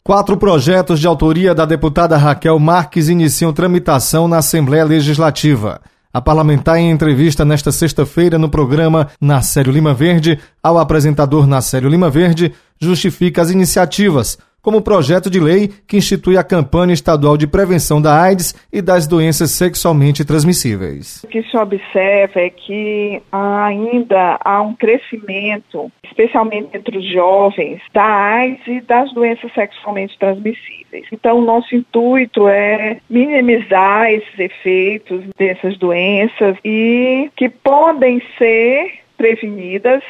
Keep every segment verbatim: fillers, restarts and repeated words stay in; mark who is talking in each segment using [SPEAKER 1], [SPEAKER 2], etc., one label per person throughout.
[SPEAKER 1] Quatro projetos de autoria da deputada Raquel Marques iniciam tramitação na Assembleia Legislativa. A parlamentar, em entrevista nesta sexta-feira no programa Nacélio Lima Verde, ao apresentador Nacélio Lima Verde, justifica as iniciativas, como o projeto de lei que institui a campanha estadual de prevenção da AIDS e das doenças sexualmente transmissíveis.
[SPEAKER 2] O que se observa é que ainda há um crescimento, especialmente entre os jovens, da AIDS e das doenças sexualmente transmissíveis. Então, o nosso intuito é minimizar esses efeitos dessas doenças e que podem ser prevenidas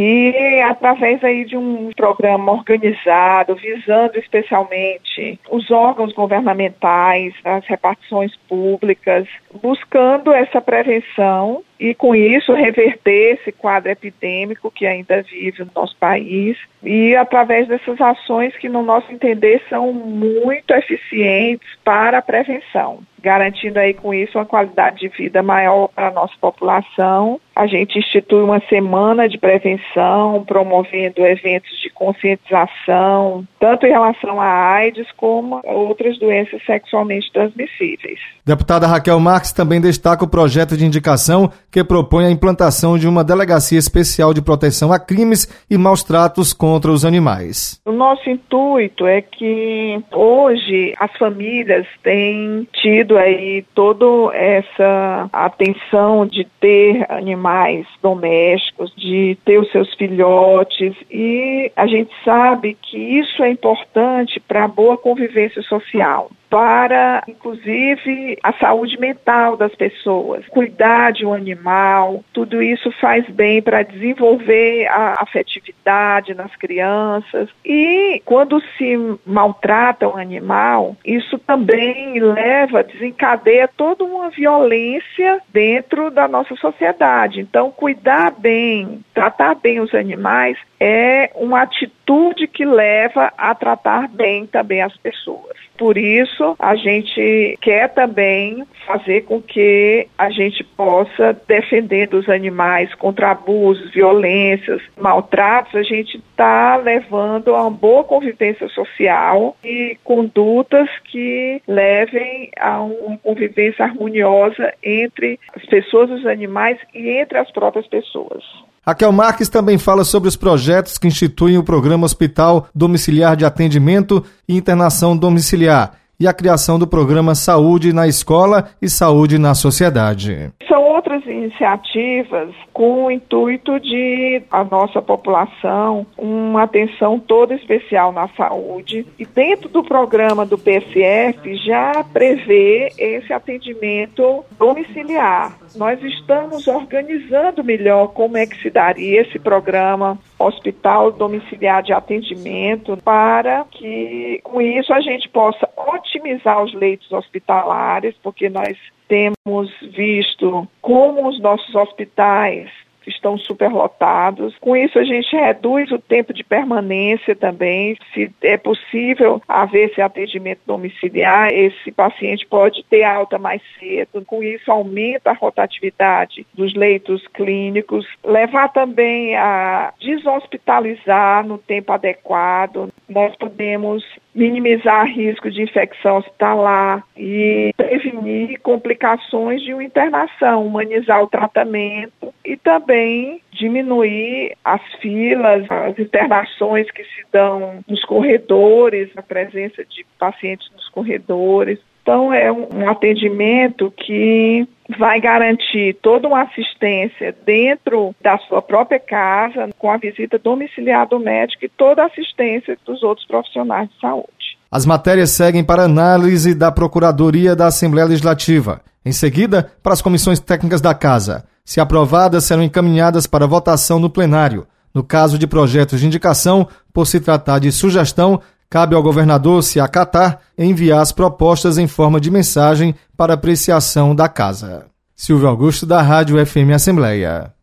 [SPEAKER 2] e através aí de um programa organizado, visando especialmente os órgãos governamentais, as repartições públicas, buscando essa prevenção e com isso reverter esse quadro epidêmico que ainda vive no nosso país e através dessas ações que, no nosso entender, são muito eficientes para a prevenção, garantindo aí com isso uma qualidade de vida maior para a nossa população. A gente institui uma semana de prevenção, promovendo eventos de conscientização, tanto em relação à AIDS como a outras doenças sexualmente transmissíveis.
[SPEAKER 1] Deputada Raquel Marques também destaca o projeto de indicação que propõe a implantação de uma delegacia especial de proteção a crimes e maus tratos contra os animais.
[SPEAKER 2] O nosso intuito é que hoje as famílias têm tido aí toda essa atenção de ter animais domésticos, de ter os seus filhotes, e a gente sabe que isso é importante para a boa convivência social, para, inclusive, a saúde mental das pessoas. Cuidar de um animal, tudo isso faz bem para desenvolver a afetividade nas crianças. E quando se maltrata um animal, isso também leva, desencadeia toda uma violência dentro da nossa sociedade. Então, cuidar bem, tratar bem os animais é uma atitude que leva a tratar bem também as pessoas. Por isso, a gente quer também fazer com que a gente possa defender dos animais contra abusos, violências, maltratos. A gente está levando a uma boa convivência social e condutas que levem a uma convivência harmoniosa entre as pessoas e os animais e entre as próprias pessoas.
[SPEAKER 1] Raquel Marques também fala sobre os projetos que instituem o Programa Hospital Domiciliar de Atendimento e Internação Domiciliar e a criação do Programa Saúde na Escola e Saúde na Sociedade.
[SPEAKER 2] São outras iniciativas com o intuito de a nossa população uma atenção toda especial na saúde, e dentro do programa do P S F já prevê esse atendimento domiciliar. Nós estamos organizando melhor como é que se daria esse programa Hospital Domiciliar de Atendimento para que, com isso, a gente possa otimizar os leitos hospitalares, porque nós temos visto como os nossos hospitais estão superlotados. Com isso, a gente reduz o tempo de permanência também. Se é possível haver esse atendimento domiciliar, esse paciente pode ter alta mais cedo. Com isso, aumenta a rotatividade dos leitos clínicos. Levar também a deshospitalizar no tempo adequado. Nós podemos minimizar risco de infecção hospitalar e prevenir complicações de uma internação, humanizar o tratamento e também diminuir as filas, as internações que se dão nos corredores, a presença de pacientes nos corredores. Então, é um atendimento que vai garantir toda uma assistência dentro da sua própria casa, com a visita domiciliar do médico e toda a assistência dos outros profissionais de saúde.
[SPEAKER 1] As matérias seguem para análise da Procuradoria da Assembleia Legislativa. Em seguida, para as comissões técnicas da Casa. Se aprovadas, serão encaminhadas para votação no plenário. No caso de projetos de indicação, por se tratar de sugestão, cabe ao governador, se acatar, enviar as propostas em forma de mensagem para apreciação da Casa. Silvio Augusto, da Rádio F M Assembleia.